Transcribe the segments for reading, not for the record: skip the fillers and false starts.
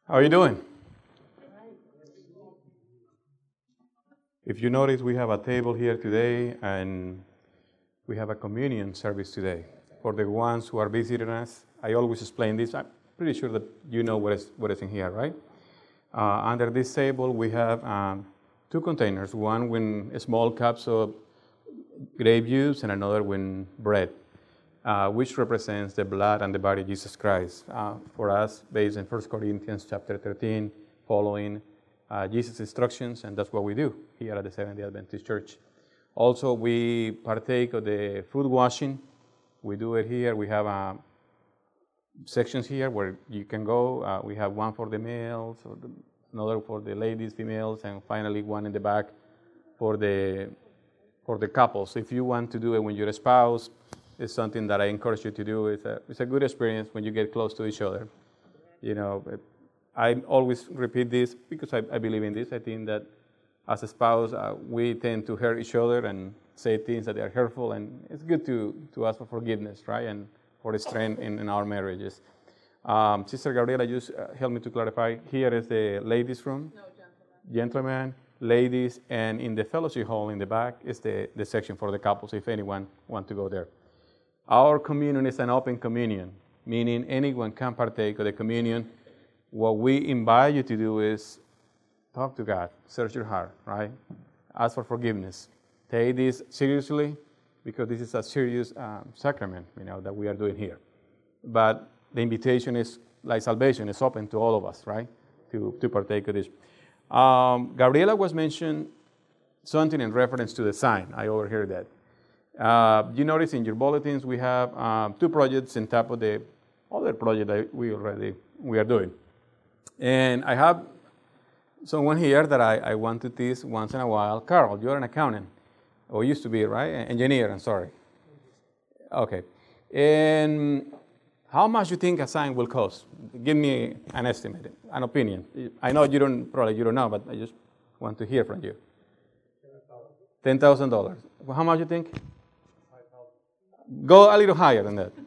How are you doing? If you notice, we have a table here today, and we have a communion service today. For the ones who are visiting us, I always explain this. I'm pretty sure that you know what is in here, right? Under this table, we have two containers, one with small cups of grape juice and another with bread, which represents the blood and the body of Jesus Christ. For us, based in 1 Corinthians chapter 13, following Jesus' instructions, and that's what we do here at the Seventh-day Adventist Church. Also, we partake of the food washing. We do it here. We have sections here where you can go. We have one for the males, another for the ladies, females, and finally one in the back for the couples. If you want to do it when you're a spouse, it's something that I encourage you to do. It's a good experience when you get close to each other. You know, I always repeat this because I believe in this. I think that as a spouse, we tend to hurt each other and say things that are hurtful, and it's good to ask for forgiveness, right, and for the strength in our marriages. Sister Gabriela, just help me to clarify. Here is the ladies' room. No, gentlemen, ladies, and in the fellowship hall in the back is the section for the couples, if anyone wants to go there. Our communion is an open communion, meaning anyone can partake of the communion. What we invite you to do is talk to God, search your heart, right? Ask for forgiveness. Take this seriously because this is a serious sacrament, that we are doing here. But the invitation is, like salvation, is open to all of us, right? To partake of this. Gabriela was mentioned something in reference to the sign. I overheard that. You notice in your bulletins we have two projects on top of the other project that we are doing. And I have someone here that I want to tease once in a while. Carl, you're an accountant, or used to be, right? Engineer, I'm sorry. Okay. And how much you think a sign will cost? Give me an estimate, an opinion. I know you don't know, but I just want to hear from you. $10,000. Well, how much you think? Go a little higher than that.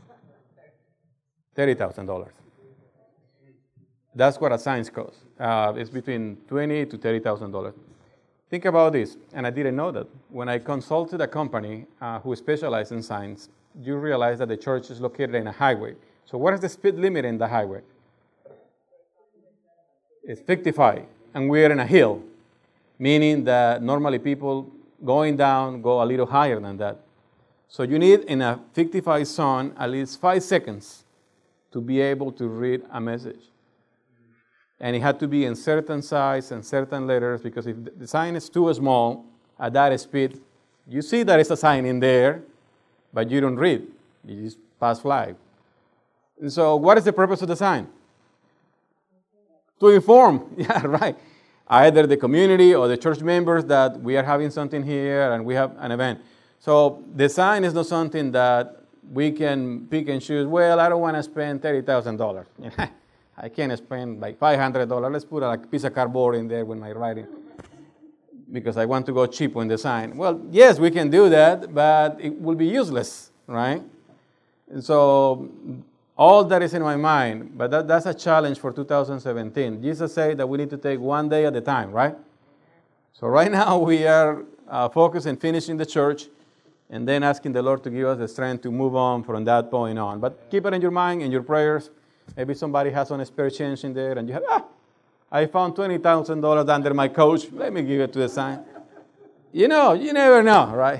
$30,000. That's what a sign costs. It's between $20,000 to $30,000. Think about this, and I didn't know that. When I consulted a company who specializes in signs, you realize that the church is located in a highway. So what is the speed limit in the highway? It's 55, and we're in a hill, meaning that normally people going down go a little higher than that. So you need, in a 55 zone, at least 5 seconds to be able to read a message. And it had to be in certain size and certain letters, because if the sign is too small at that speed, you see that it's a sign in there, but you don't read. You just pass fly. And so what is the purpose of the sign? To inform. Yeah, right. Either the community or the church members that we are having something here and we have an event. So the sign is not something that we can pick and choose. Well, I don't want to spend $30,000. I can't spend like $500. Let's put a piece of cardboard in there with my writing because I want to go cheap on the sign. Well, yes, we can do that, but it will be useless, right? And so all that is in my mind, but that's a challenge for 2017. Jesus said that we need to take one day at a time, right? So right now we are focused on finishing the church and then asking the Lord to give us the strength to move on from that point on. But keep it in your mind, in your prayers. Maybe somebody has some spare change in there and you have, I found $20,000 under my couch. Let me give it to the sign. You never know, right?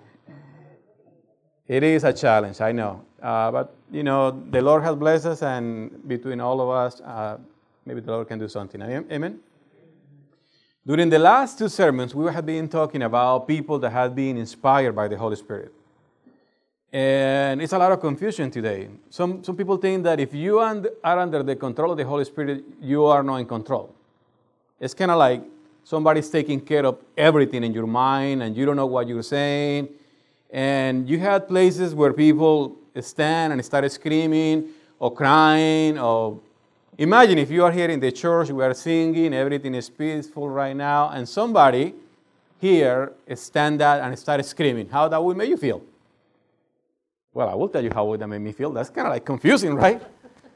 It is a challenge, I know. But, the Lord has blessed us, and between all of us, maybe the Lord can do something. Amen? During the last two sermons, we have been talking about people that have been inspired by the Holy Spirit. And it's a lot of confusion today. Some people think that if you are under the control of the Holy Spirit, you are not in control. It's kind of like somebody's taking care of everything in your mind, and you don't know what you're saying. And you had places where people stand and start screaming or crying. Or imagine if you are here in the church, we are singing, everything is peaceful right now, and somebody here stand up and start screaming. How that would make you feel? Well, I will tell you how that made me feel. That's kind of like confusing, right?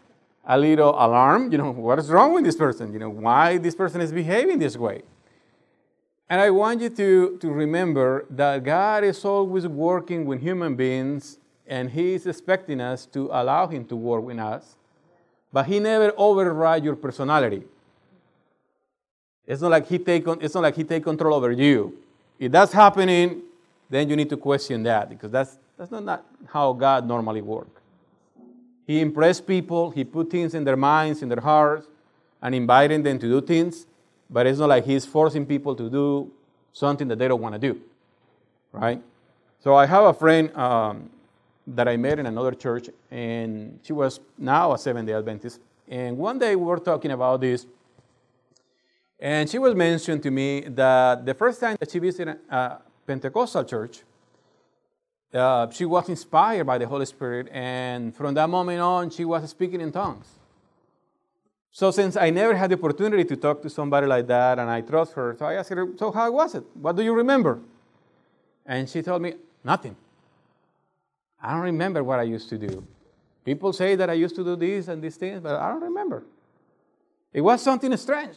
a little alarmed. What is wrong with this person? Why this person is behaving this way? And I want you to remember that God is always working with human beings, and He is expecting us to allow Him to work with us. But He never overrides your personality. It's not like He take control over you. If that's happening, then you need to question that, because that's not how God normally works. He impressed people. He put things in their minds, in their hearts, and inviting them to do things. But it's not like He's forcing people to do something that they don't want to do, right? So I have a friend that I met in another church, and she was now a Seventh-day Adventist. And one day we were talking about this, and she was mentioning to me that the first time that she visited a Pentecostal church, she was inspired by the Holy Spirit, and from that moment on, she was speaking in tongues. So since I never had the opportunity to talk to somebody like that, and I trust her, so I asked her, so how was it? What do you remember? And she told me, nothing. I don't remember what I used to do. People say that I used to do this and these things, but I don't remember. It was something strange.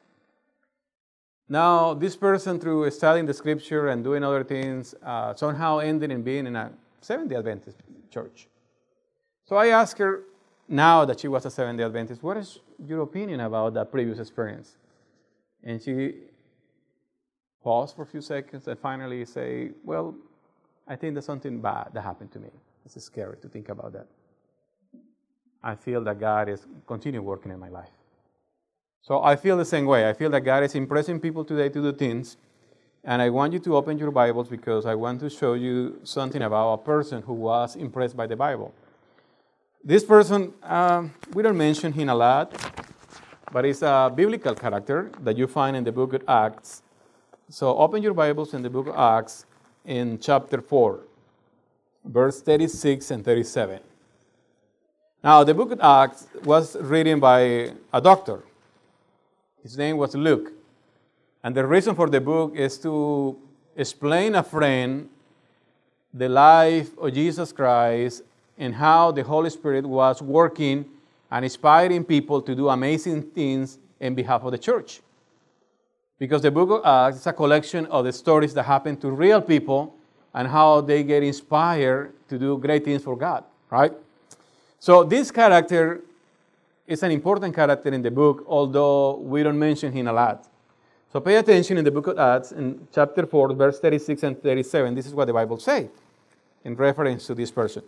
Now, this person, through studying the scripture and doing other things, somehow ended in being in a Seventh-day Adventist church. So I asked her, now that she was a Seventh-day Adventist, what is your opinion about that previous experience? And she paused for a few seconds and finally said, well, I think there's something bad that happened to me. It's scary to think about that. I feel that God is continuing working in my life. So I feel the same way. I feel that God is impressing people today to do things. And I want you to open your Bibles because I want to show you something about a person who was impressed by the Bible. This person, we don't mention him a lot, but he's a biblical character that you find in the book of Acts. So open your Bibles in the book of Acts in chapter 4, verse 36 and 37. Now, the book of Acts was written by a doctor. His name was Luke. And the reason for the book is to explain a friend the life of Jesus Christ and how the Holy Spirit was working and inspiring people to do amazing things in behalf of the church. Because the book of Acts is a collection of the stories that happen to real people and how they get inspired to do great things for God, right? So this character is an important character in the book, although we don't mention him a lot. So pay attention in the book of Acts, in chapter 4, verse 36 and 37. This is what the Bible says in reference to this person.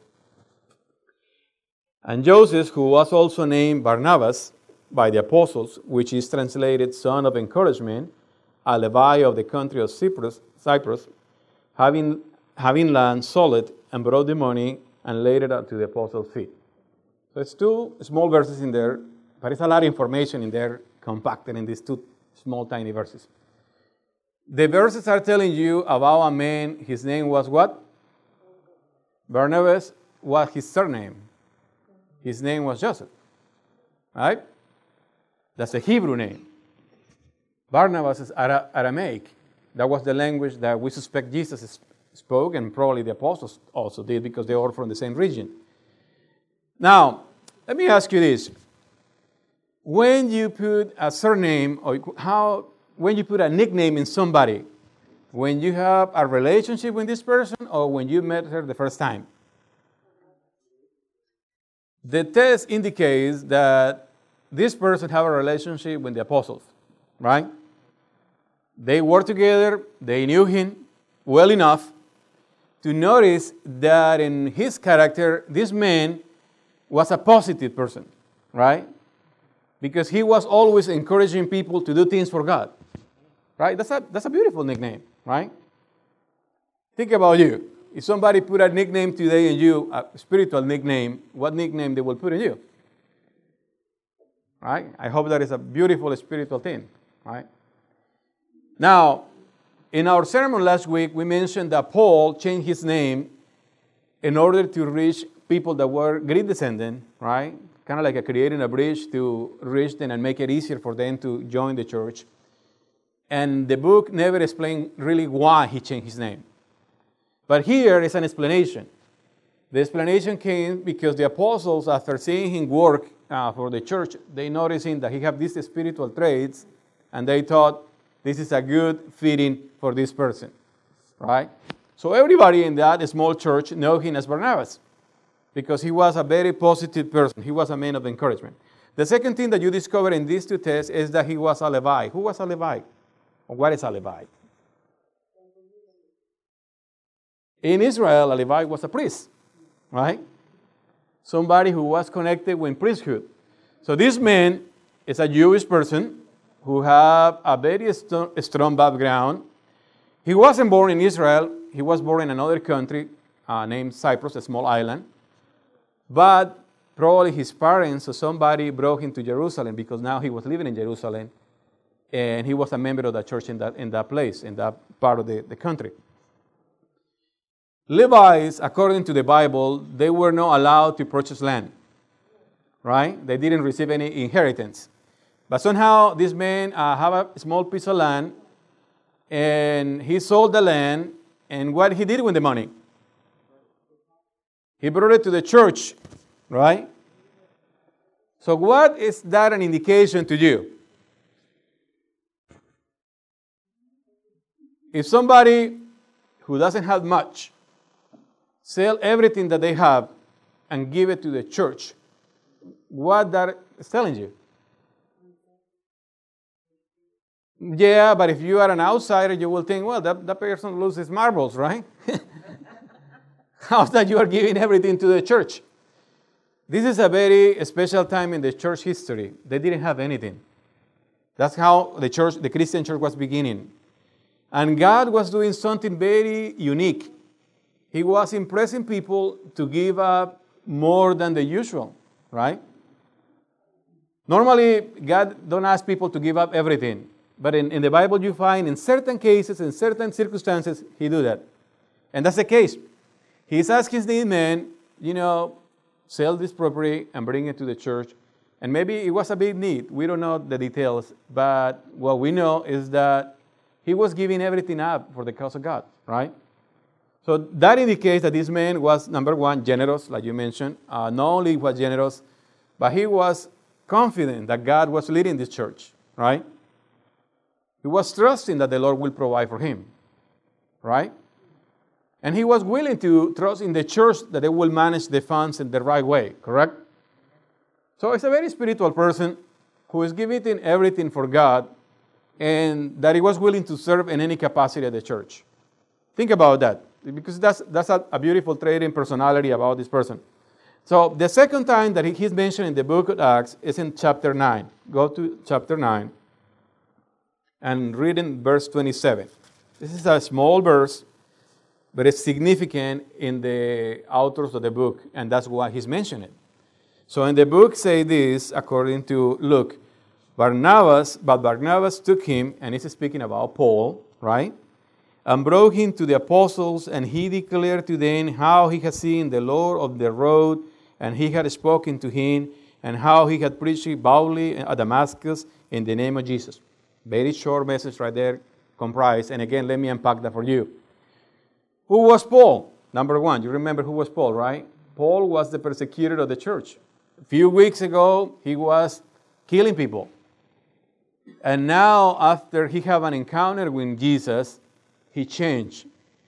And Joseph, who was also named Barnabas by the apostles, which is translated son of encouragement, a Levi of the country of Cyprus, having land, sold it, and brought the money, and laid it to the apostles' feet. So it's two small verses in there, but it's a lot of information in there compacted in these two small, tiny verses. The verses are telling you about a man, his name was what? Barnabas was his surname. His name was Joseph, right? That's a Hebrew name. Barnabas is Aramaic. That was the language that we suspect Jesus spoke, and probably the apostles also did because they are from the same region. Now, let me ask you this. When you put a surname, or when you put a nickname in somebody, when you have a relationship with this person or when you met her the first time? The test indicates that this person had a relationship with the apostles, right? They worked together, they knew him well enough to notice that in his character, this man was a positive person, right? Because he was always encouraging people to do things for God, right? That's a beautiful nickname, right? Think about you. If somebody put a nickname today in you, a spiritual nickname, what nickname they will put in you? Right? I hope that is a beautiful spiritual thing, right? Now, in our sermon last week, we mentioned that Paul changed his name in order to reach people that were Greek descendant, right? Kind of like creating a bridge to reach them and make it easier for them to join the church. And the book never explained really why he changed his name. But here is an explanation. The explanation came because the apostles, after seeing him work for the church, they noticing that he have these spiritual traits, and they thought this is a good fitting for this person, right? So everybody in that small church know him as Barnabas because he was a very positive person. He was a man of encouragement. The second thing that you discover in these two texts is that he was a Levite. Who was a Levite? Or what is a Levite? In Israel, a Levite was a priest, right? Somebody who was connected with priesthood. So this man is a Jewish person who have a very strong background. He wasn't born in Israel. He was born in another country named Cyprus, a small island. But probably his parents or somebody brought him to Jerusalem because now he was living in Jerusalem. And he was a member of the church in that place, in that part of the country. Levites, according to the Bible, they were not allowed to purchase land, right? They didn't receive any inheritance. But somehow this man have a small piece of land, and he sold the land, and what he did with the money? He brought it to the church, right? So what is that an indication to you? If somebody who doesn't have much sell everything that they have and give it to the church, what that is telling you? Yeah, but if you are an outsider, you will think, well, that person loses marbles, right? How's that you are giving everything to the church? This is a very special time in the church history. They didn't have anything. That's how the Christian church was beginning. And God was doing something very unique. He was impressing people to give up more than the usual, right? Normally, God don't ask people to give up everything. But in the Bible, you find in certain cases, in certain circumstances, he do that. And that's the case. He's asking these men, sell this property and bring it to the church. And maybe it was a big need. We don't know the details. But what we know is that he was giving everything up for the cause of God, right? So that indicates that this man was, number one, generous, like you mentioned. Not only was generous, but he was confident that God was leading this church, right? He was trusting that the Lord will provide for him, right? And he was willing to trust in the church that they will manage the funds in the right way, correct? So it's a very spiritual person who is giving everything for God and that he was willing to serve in any capacity at the church. Think about that, because that's a beautiful trait in personality about this person. So the second time that he's mentioned in the book of Acts is in chapter 9. Go to chapter 9 and read in verse 27. This is a small verse, but it's significant in the authors of the book, and that's why he's mentioned it. So in the book say this, according to Luke, Barnabas took him, and he's speaking about Paul, right? And brought him to the apostles, and he declared to them how he had seen the Lord of the road, and he had spoken to him, and how he had preached boldly at Damascus in the name of Jesus. Very short message right there, comprised. And again, let me unpack that for you. Who was Paul? Number one, you remember who was Paul, right? Paul was the persecutor of the church. A few weeks ago, he was killing people. And now, after he had an encounter with Jesus, he changed.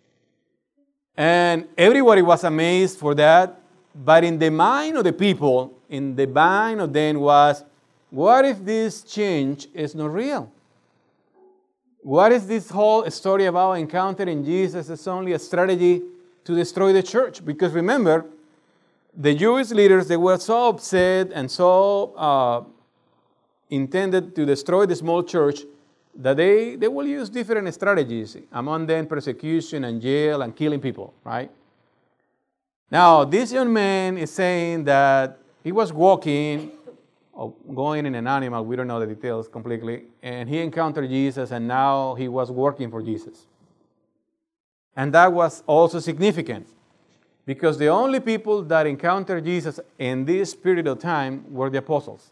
And everybody was amazed for that. But in the mind of the people, in the mind of them was, what if this change is not real? What is this whole story about encountering Jesus? It's only a strategy to destroy the church. Because remember, the Jewish leaders, they were so upset and so intended to destroy the small church that they will use different strategies. Among them, persecution and jail and killing people, right? Now, this young man is saying that he was walking, or going in an animal, we don't know the details completely, and he encountered Jesus, and now he was working for Jesus. And that was also significant, because the only people that encountered Jesus in this period of time were the apostles.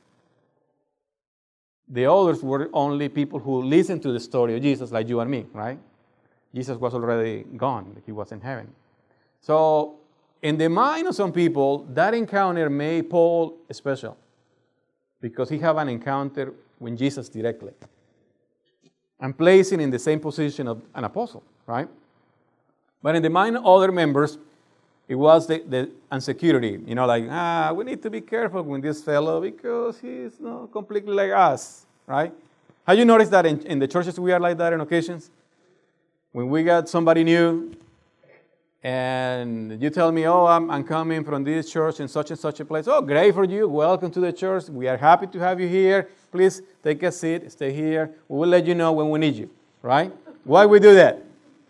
The others were only people who listened to the story of Jesus, like you and me, right? Jesus was already gone. He was in heaven. So, in the mind of some people, that encounter made Paul special. because he had an encounter with Jesus directly and placing in the same position of an apostle, right? But in the mind of other members, it was the insecurity, like, we need to be careful with this fellow because he's not completely like us, right? Have you noticed that in the churches we are like that on occasions? When we got somebody new, and you tell me, I'm coming from this church in such and such a place. Oh, great for you. Welcome to the church. We are happy to have you here. Please take a seat. Stay here. We will let you know when we need you, right? Why we do that?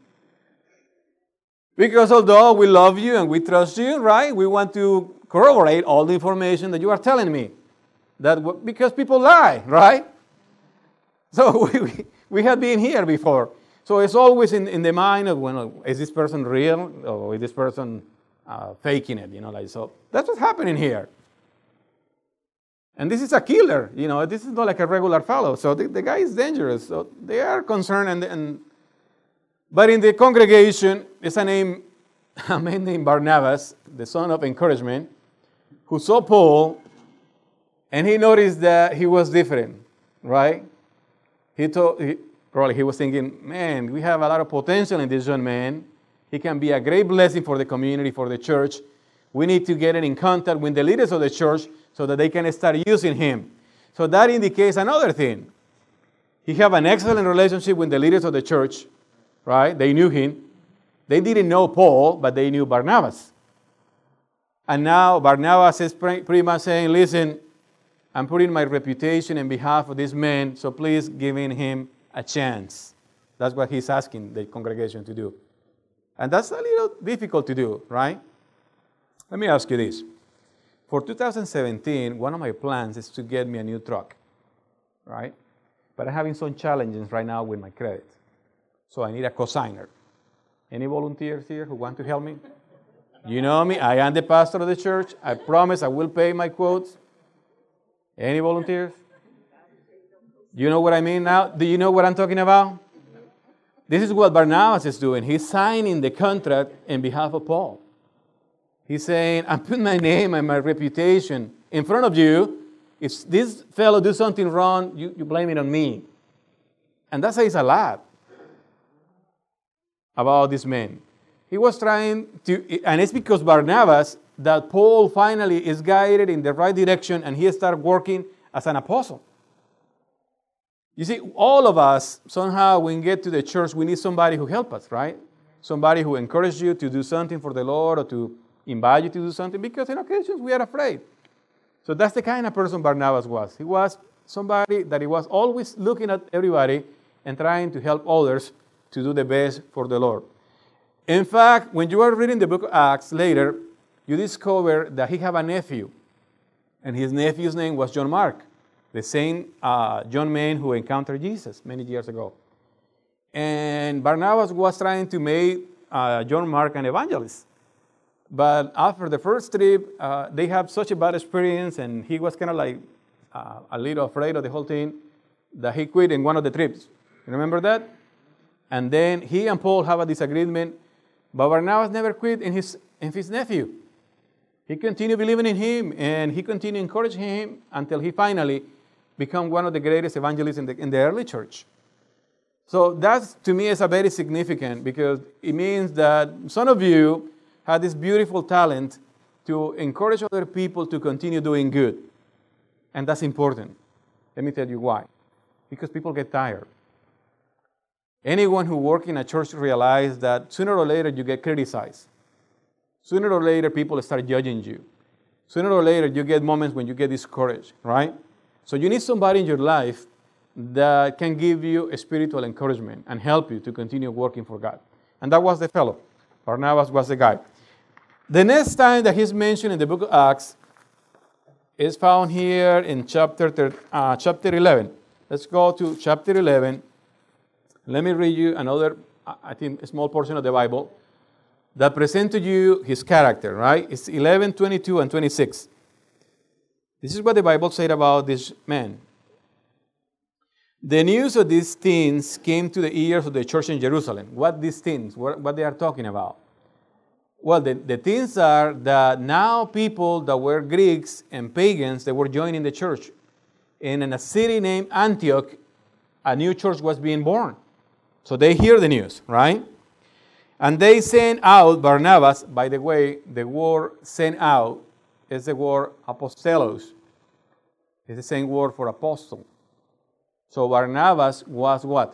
Because although we love you and we trust you, right, we want to corroborate all the information that you are telling me. Because people lie, right? So we have been here before. So it's always in the mind of, is this person real or is this person faking it? So that's what's happening here. And this is a killer, this is not like a regular fellow. So the guy is dangerous. So they are concerned. But in the congregation, there's a man named Barnabas, the son of encouragement, who saw Paul and he noticed that he was different, right? Probably he was thinking, man, we have a lot of potential in this young man. He can be a great blessing for the community, for the church. We need to get in contact with the leaders of the church so that they can start using him. So that indicates another thing. He had an excellent relationship with the leaders of the church, right? They knew him. They didn't know Paul, but they knew Barnabas. And now Barnabas is pretty much saying, listen, I'm putting my reputation in behalf of this man, so please give him a chance. That's what he's asking the congregation to do. And that's a little difficult to do, right? Let me ask you this. For 2017, one of my plans is to get me a new truck, right? But I'm having some challenges right now with my credit. So I need a cosigner. Any volunteers here who want to help me? You know me, I am the pastor of the church. I promise I will pay my quotes. Any volunteers? You know what I mean now? Do you know what I'm talking about? This is what Barnabas is doing. He's signing the contract in behalf of Paul. He's saying, I'm putting my name and my reputation in front of you. If this fellow does something wrong, you blame it on me. And that says a lot about this man. He was trying to, and it's because Barnabas that Paul finally is guided in the right direction and he started working as an apostle. You see, all of us, somehow, when we get to the church, we need somebody who helps us, right? Somebody who encourages you to do something for the Lord or to invite you to do something, because in occasions we are afraid. So that's the kind of person Barnabas was. He was somebody that he was always looking at everybody and trying to help others to do the best for the Lord. In fact, when you are reading the book of Acts later, you discover that he had a nephew, and his nephew's name was John Mark, the same young man who encountered Jesus many years ago. And Barnabas was trying to make John Mark an evangelist. But after the first trip, they had such a bad experience, and he was kind of like a little afraid of the whole thing, that he quit in one of the trips. You remember that? And then he and Paul have a disagreement, but Barnabas never quit in his nephew. He continued believing in him, and he continued encouraging him until he finally became one of the greatest evangelists in the early church. So that, to me, is a very significant, because it means that some of you had this beautiful talent to encourage other people to continue doing good. And that's important. Let me tell you why. Because people get tired. Anyone who works in a church realizes that sooner or later you get criticized. Sooner or later people start judging you. Sooner or later you get moments when you get discouraged, right? So you need somebody in your life that can give you a spiritual encouragement and help you to continue working for God. And that was the fellow. Barnabas was the guy. The next time that he's mentioned in the book of Acts is found here in chapter 11. Let's go to chapter 11. Let me read you another, I think, a small portion of the Bible that presents to you his character, right? It's 11, 22, and 26. This is what the Bible said about this man. The news of these things came to the ears of the church in Jerusalem. What these things? What they are talking about? Well, the things are that now people that were Greeks and pagans, they were joining the church. in a city named Antioch, a new church was being born. So they hear the news, right? And they sent out Barnabas. By the way, the word sent out is the word apostelos. It's the same word for apostle. So Barnabas was what?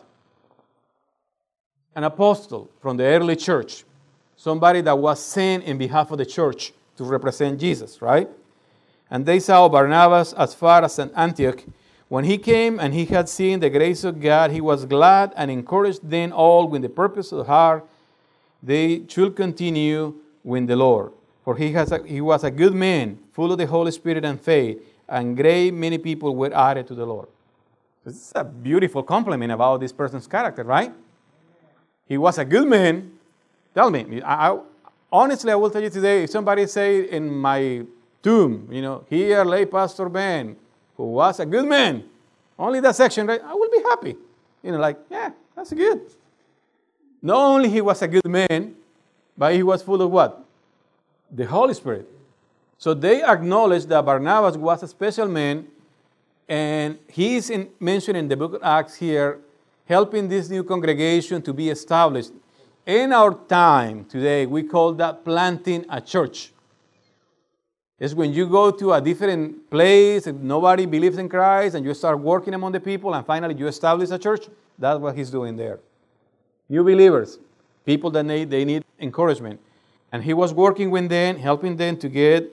An apostle from the early church. Somebody that was sent in behalf of the church to represent Jesus, right? And they saw Barnabas as far as Antioch. When he came and he had seen the grace of God, he was glad and encouraged them all with the purpose of heart they should continue with the Lord. For he was a good man, full of the Holy Spirit and faith, and great many people were added to the Lord. This is a beautiful compliment about this person's character, right? He was a good man. Tell me, honestly, I will tell you today, if somebody say in my tomb, here lay Pastor Ben, who was a good man, only that section, right? I will be happy. Yeah, that's good. Not only he was a good man, but he was full of what? The Holy Spirit. So they acknowledged that Barnabas was a special man, and he is mentioned in the book of Acts here, helping this new congregation to be established. In our time today, we call that planting a church. It's when you go to a different place and nobody believes in Christ and you start working among the people and finally you establish a church. That's what he's doing there. New believers, people that they need encouragement. And he was working with them, helping them to get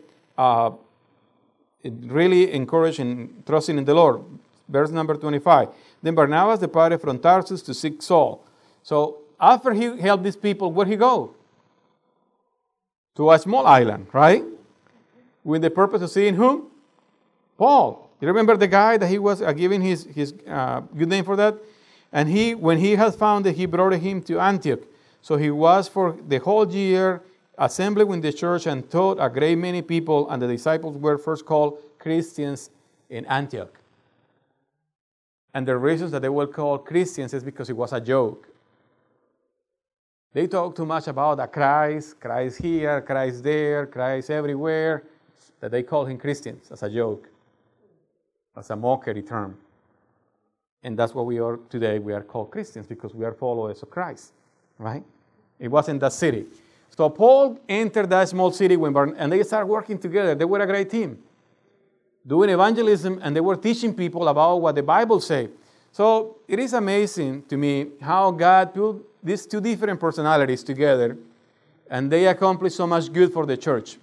really encouraged and trusting in the Lord. Verse number 25. Then Barnabas departed from Tarsus to seek Saul. So after he helped these people, where'd he go? To a small island, right? With the purpose of seeing whom? Paul. You remember the guy that he was giving his good name for that? And when he had found it, he brought him to Antioch. So he was for the whole year assembling with the church and taught a great many people, and the disciples were first called Christians in Antioch. And the reasons that they were called Christians is because it was a joke. They talk too much about a Christ here, Christ there, Christ everywhere, that they call him Christians as a joke, as a mockery term. And that's what we are today. We are called Christians because we are followers of Christ, right? It was in that city. So Paul entered that small city and they started working together. They were a great team, doing evangelism, and they were teaching people about what the Bible says. So it is amazing to me how God put these two different personalities together, and they accomplished so much good for the church.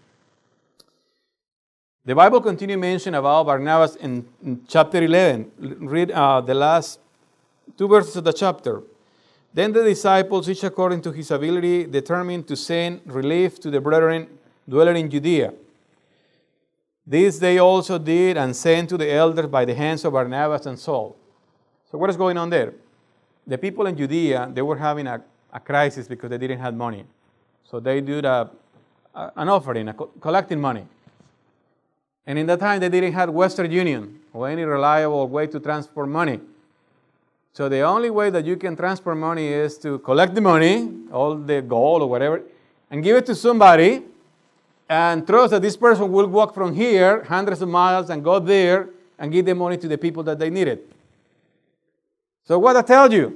The Bible continues mention about Barnabas in chapter 11. Read the last 2 verses of the chapter. Then the disciples, each according to his ability, determined to send relief to the brethren dwelling in Judea. This they also did and sent to the elders by the hands of Barnabas and Saul. So what is going on there? The people in Judea, they were having a crisis because they didn't have money. So they did an offering, collecting money. And in that time, they didn't have Western Union or any reliable way to transfer money. So the only way that you can transfer money is to collect the money, all the gold or whatever, and give it to somebody and trust that this person will walk from here hundreds of miles and go there and give the money to the people that they need it. So what I tell you?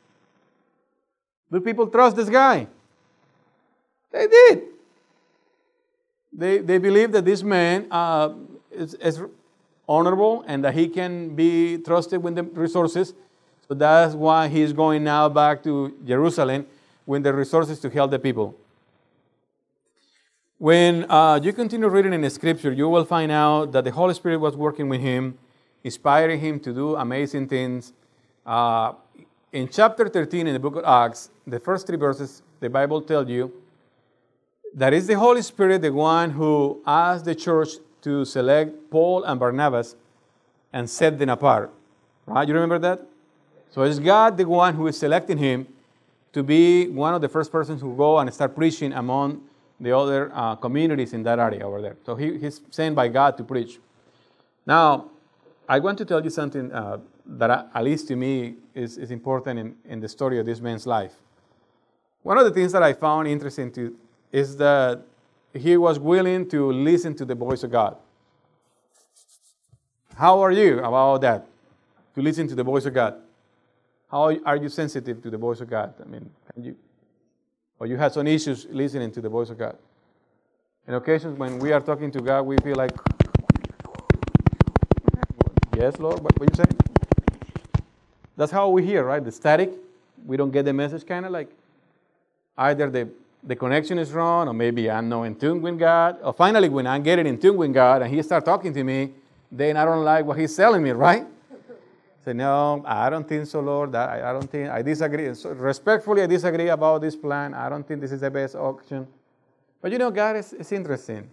Do people trust this guy? They did. They believe that this man is honorable and that he can be trusted with the resources. So that's why he's going now back to Jerusalem with the resources to help the people. When you continue reading in the scripture, you will find out that the Holy Spirit was working with him, inspiring him to do amazing things. In chapter 13 in the book of Acts, the first 3 verses, the Bible tells you that is the Holy Spirit, the one who asked the church to select Paul and Barnabas and set them apart. Right? You remember that? So it's God the one who is selecting him to be one of the first persons who go and start preaching among the other communities in that area over there. So he's sent by God to preach. Now, I want to tell you something that at least to me is important in the story of this man's life. One of the things that I found interesting is that he was willing to listen to the voice of God. How are you about that? To listen to the voice of God. How are you sensitive to the voice of God? I mean, or you have some issues listening to the voice of God? In occasions when we are talking to God, we feel like, yes, Lord, what you saying? That's how we hear, right? The static. We don't get the message, kind of like either the connection is wrong, or maybe I'm not in tune with God. Or finally, when I'm getting in tune with God and He starts talking to me, then I don't like what He's telling me, right? Say, no, I don't think so, Lord. I don't think, I disagree. So respectfully, I disagree about this plan. I don't think this is the best option. But you know, God is interesting.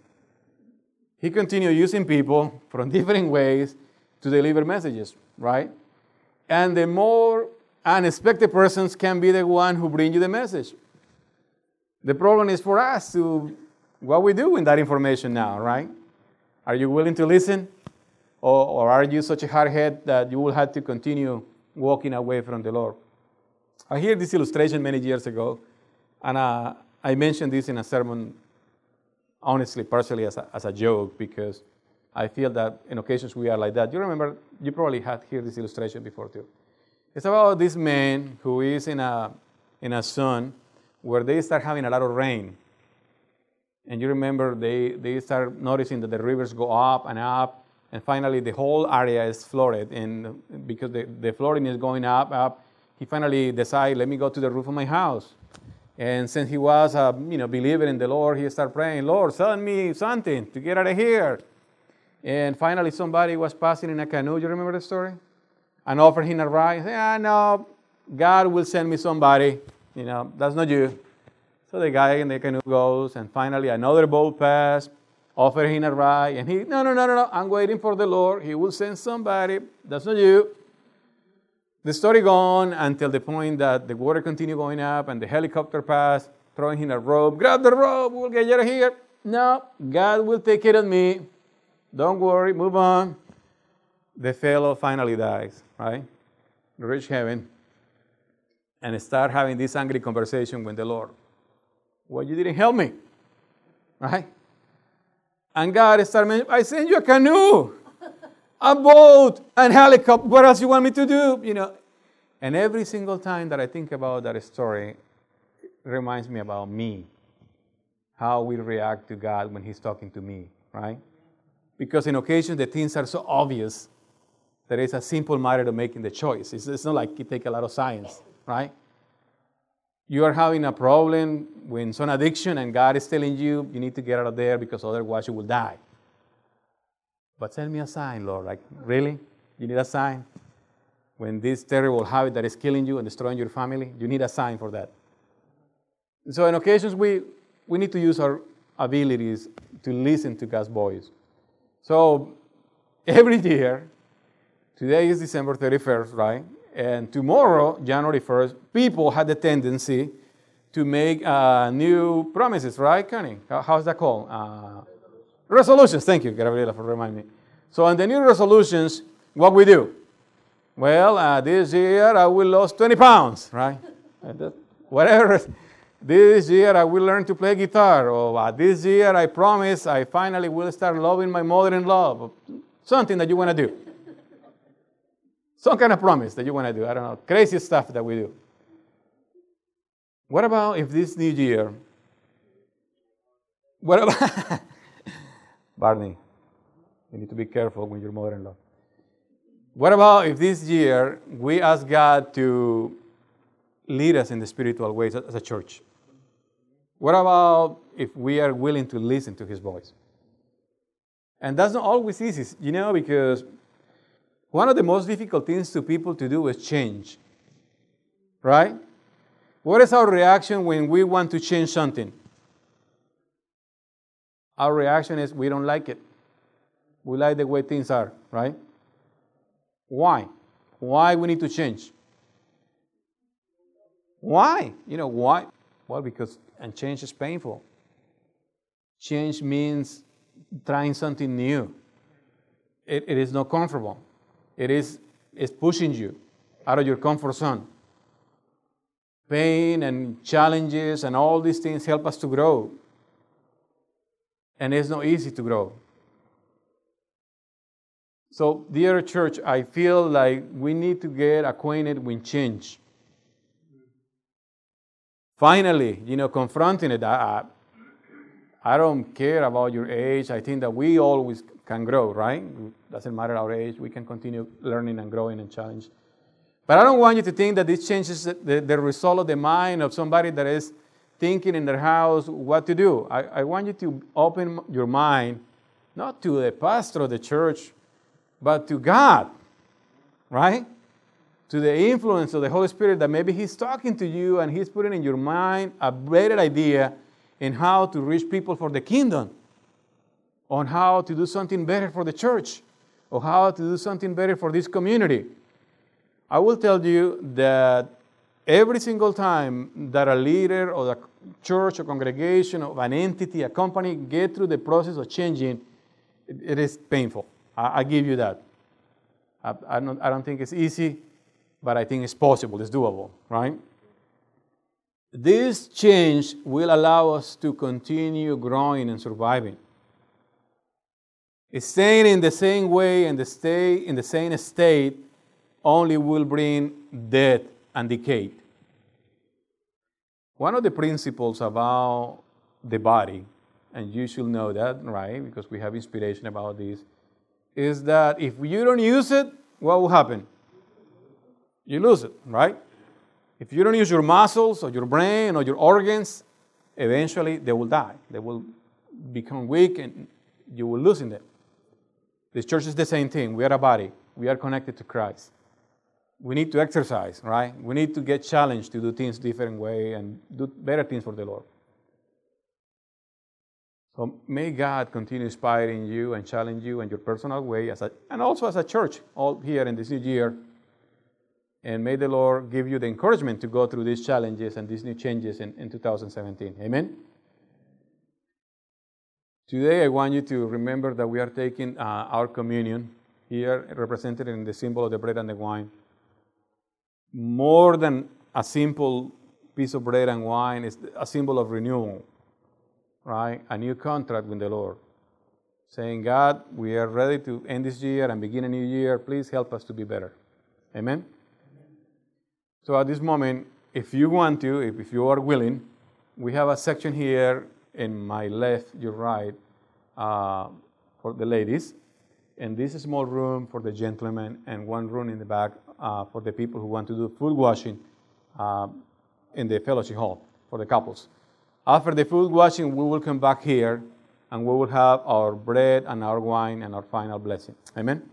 He continued using people from different ways to deliver messages, right? And the more unexpected persons can be the one who bring you the message. The problem is for us to what we do with that information now, right? Are you willing to listen? Or are you such a hardhead that you will have to continue walking away from the Lord? I heard this illustration many years ago, and I mentioned this in a sermon, honestly, partially as a joke, because I feel that in occasions we are like that. You probably had heard this illustration before too. It's about this man who is in a zone where they start having a lot of rain. And you remember they start noticing that the rivers go up and up, and finally the whole area is flooded. And because the flooding is going up, he finally decides, let me go to the roof of my house. And since he was a believer in the Lord, he started praying, Lord, send me something to get out of here. And finally somebody was passing in a canoe. You remember the story? And offered him a ride. He said, no, God will send me somebody. That's not you. So the guy in the canoe goes, and finally another boat passed, offered him a ride, and he, no, I'm waiting for the Lord. He will send somebody. That's not you. The story gone until the point that the water continued going up, and the helicopter passed, throwing him a rope. Grab the rope, we'll get you out of here. No, God will take care of me. Don't worry, move on. The fellow finally dies, right? Reach heaven, and start having this angry conversation with the Lord. Well, you didn't help me, right? And God started, I sent you a canoe, a boat, and helicopter. What else you want me to do? And every single time that I think about that story, it reminds me about me, how we react to God when He's talking to me, right? Because in occasions the things are so obvious that it's a simple matter of making the choice. It's not like it takes a lot of science, right? You are having a problem with some addiction, and God is telling you need to get out of there because otherwise you will die. But send me a sign, Lord. Like, really? You need a sign? When this terrible habit that is killing you and destroying your family, you need a sign for that. So in occasions we need to use our abilities to listen to God's voice. So every year, today is December 31st, right? And tomorrow, January 1st, people had the tendency to make new promises, right, Connie? How's that called? Resolutions. Thank you, Gabriela, for reminding me. So on the new resolutions, what we do? Well, this year I will lose 20 pounds, right? Whatever. This year I will learn to play guitar. Or this year I promise I finally will start loving my mother-in-law. Something that you want to do. Some kind of promise that you want to do. I don't know. Crazy stuff that we do. What about if this new year, what about, Barney, you need to be careful with your mother-in-law. What about if this year we ask God to lead us in the spiritual ways as a church? What about if we are willing to listen to His voice? And that's not always easy, because one of the most difficult things to people to do is change, right? What is our reaction when we want to change something? Our reaction is we don't like it. We like the way things are, right? Why? Why we need to change? Why? Why? Well, because change is painful. Change means trying something new. It is not comfortable. It's pushing you out of your comfort zone. Pain and challenges and all these things help us to grow. And it's not easy to grow. So, dear church, I feel like we need to get acquainted with change. Finally, confronting it. I don't care about your age. I think that we always can grow, right? It doesn't matter our age. We can continue learning and growing and challenge. But I don't want you to think that this changes the result of the mind of somebody that is thinking in their house what to do. I want you to open your mind, not to the pastor of the church, but to God, right? To the influence of the Holy Spirit, that maybe He's talking to you and He's putting in your mind a better idea in how to reach people for the kingdom, on how to do something better for the church, or how to do something better for this community. I will tell you that every single time that a leader or a church or congregation or an entity, a company, get through the process of changing, it is painful. I give you that. I don't think it's easy, but I think it's possible, it's doable, right? This change will allow us to continue growing and surviving. Staying in the same way and stay in the same state only will bring death and decay. One of the principles about the body, and you should know that, right, because we have inspiration about this, is that if you don't use it, what will happen? You lose it, right? If you don't use your muscles or your brain or your organs, eventually they will die. They will become weak and you will lose them. The church is the same thing. We are a body. We are connected to Christ. We need to exercise, right? We need to get challenged to do things different way and do better things for the Lord. So may God continue inspiring you and challenge you in your personal way, and also as a church, all here in this new year. And may the Lord give you the encouragement to go through these challenges and these new changes in 2017. Amen? Today I want you to remember that we are taking our communion here, represented in the symbol of the bread and the wine. More than a simple piece of bread and wine, is a symbol of renewal, right? A new contract with the Lord. Saying, God, we are ready to end this year and begin a new year. Please help us to be better. Amen? So at this moment, if you want to, if you are willing, we have a section here in my left, your right, for the ladies, and this is a small room for the gentlemen, and one room in the back for the people who want to do food washing in the fellowship hall for the couples. After the food washing, we will come back here, and we will have our bread and our wine and our final blessing. Amen?